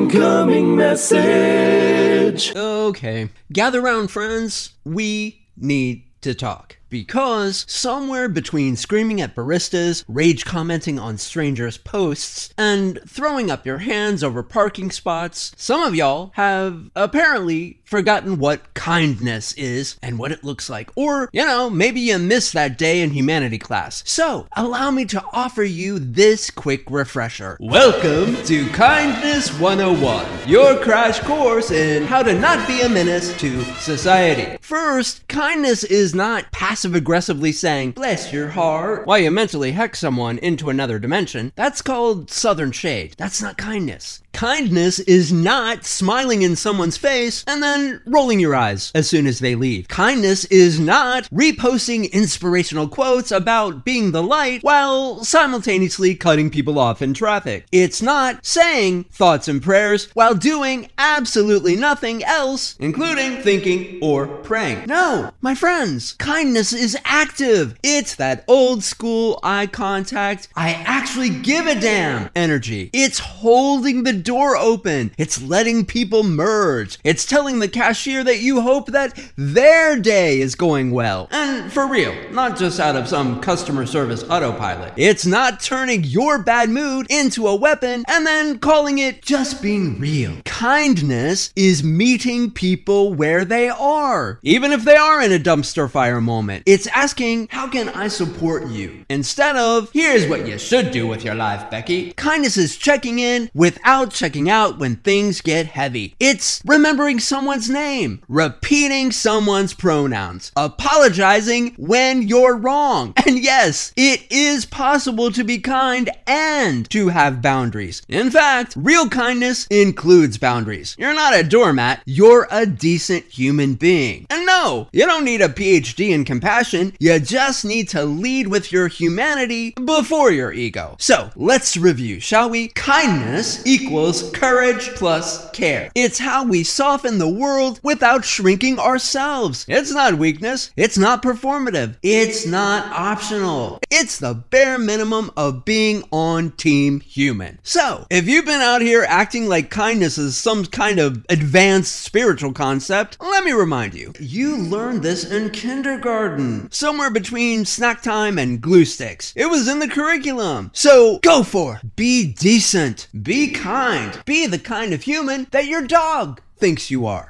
Incoming message. Okay, gather round, friends. We need to talk. Because somewhere between screaming at baristas, rage commenting on strangers' posts, and throwing up your hands over parking spots, some of y'all have apparently forgotten what kindness is and what it looks like. Or, maybe you missed that day in humanity class. So, allow me to offer you this quick refresher. Welcome to Kindness 101, your crash course in how to not be a menace to society. First, kindness is not passive-aggressively saying, "Bless your heart," while you mentally hex someone into another dimension. That's called Southern Shade. That's not kindness. Kindness is not smiling in someone's face and then rolling your eyes as soon as they leave. Kindness is not reposting inspirational quotes about being the light while simultaneously cutting people off in traffic. It's not saying thoughts and prayers while doing absolutely nothing else, including thinking or praying. No, my friends, kindness is active. It's that old school eye contact, I actually give a damn energy. It's holding the door open. It's letting people merge. It's telling the cashier that you hope that their day is going well. And for real, not just out of some customer service autopilot. It's not turning your bad mood into a weapon and then calling it just being real. Kindness is meeting people where they are, even if they are in a dumpster fire moment. It's asking, how can I support you? Instead of, here's what you should do with your life, Becky. Kindness is checking in without checking out when things get heavy. It's remembering someone's name, repeating someone's pronouns, apologizing when you're wrong. And yes, it is possible to be kind and to have boundaries. In fact, real kindness includes boundaries. You're not a doormat, you're a decent human being. And no, you don't need a PhD in compassion, you just need to lead with your humanity before your ego. So, let's review, shall we? Kindness equals courage plus care. It's how we soften the world without shrinking ourselves. It's not weakness, it's not performative, it's not optional. It's the bare minimum of being on Team Human. So, if you've been out here acting like kindness is some kind of advanced spiritual concept, let me remind you, you learned this in kindergarten, somewhere between snack time and glue sticks. It was in the curriculum. So go for it. Be decent. Be kind. Be the kind of human that your dog thinks you are.